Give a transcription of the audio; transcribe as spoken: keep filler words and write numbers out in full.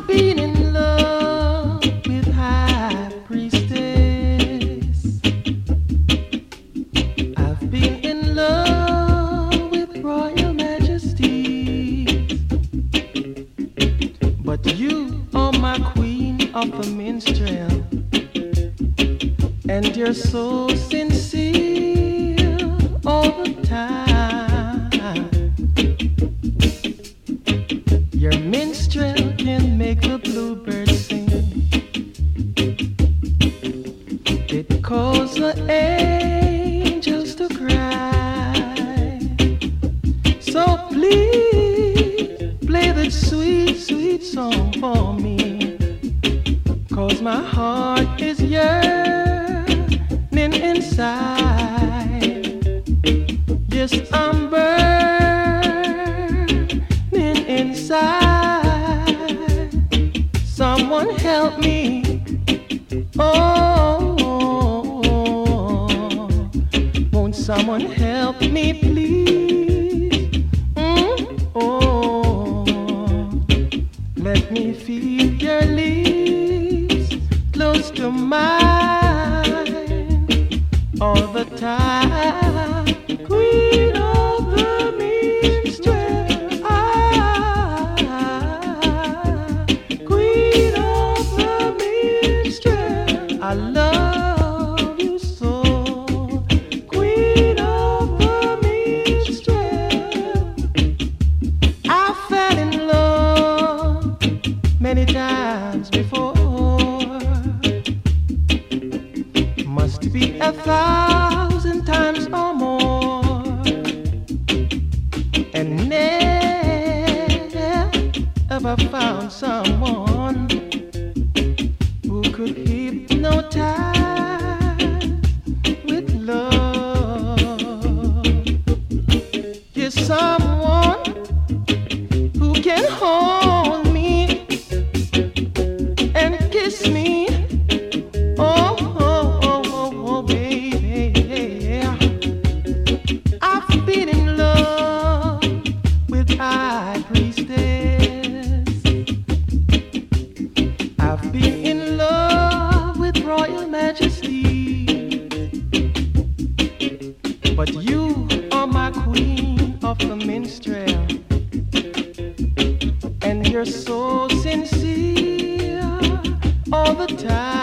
been in love with High Priestess. I've been in love with Royal Majesty. But you are my queen of the minstrel, and you're so sincere all the time. Your minstrel can make the bluebird sing. It calls the angels to cry. So please play that sweet, sweet song for me, 'cause my heart is yearning inside. Yes, I'm burning inside. Someone help me. Oh, won't someone help me, please? Mm, oh, let me feel your lips close to mine all the time. Queen of the minstrel, ah, Queen of the minstrel, I love you so. Queen of the minstrel, I fell in love many times before. Must be a thousand times or more, and never found someone who could hypnotize with love. Yes, someone who can hold me and kiss me. Oh, oh, oh, oh, oh, baby. I've been in love with High Priestess. I've been in love with Royal Majesty. But you are my queen of the minstrel, and you're so sincere all the time.